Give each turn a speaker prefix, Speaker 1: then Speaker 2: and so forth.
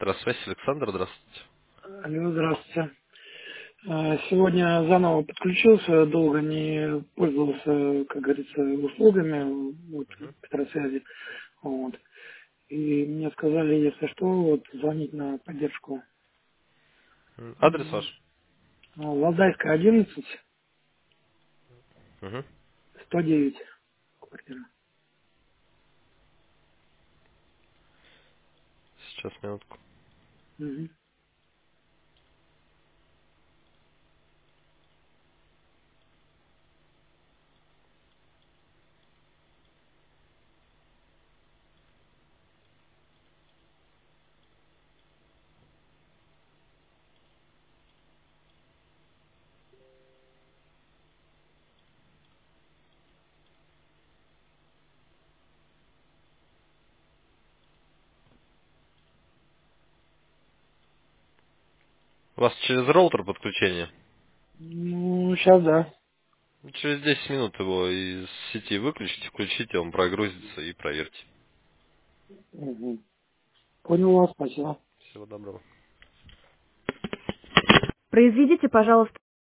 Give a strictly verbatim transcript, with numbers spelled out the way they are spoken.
Speaker 1: Электросвязь, Александр, здравствуйте.
Speaker 2: Алло, здравствуйте. Э, Сегодня заново подключился, долго не пользовался, как говорится, услугами вот, Петросвязи. Вот. И мне сказали, если что, вот, звонить на поддержку.
Speaker 1: М, Адрес
Speaker 2: М,
Speaker 1: ваш?
Speaker 2: Валдайская, одиннадцать,
Speaker 1: Мгм.
Speaker 2: сто девять. Квартира.
Speaker 1: Сейчас, минутку.
Speaker 2: Мгм.
Speaker 1: У вас через роутер подключение?
Speaker 2: Ну, сейчас да.
Speaker 1: Ну, Через десять минут его из сети выключите, включите, он прогрузится и проверьте.
Speaker 2: Мгм. Понял вас, спасибо.
Speaker 1: Всего доброго.
Speaker 2: Произведите, пожалуйста,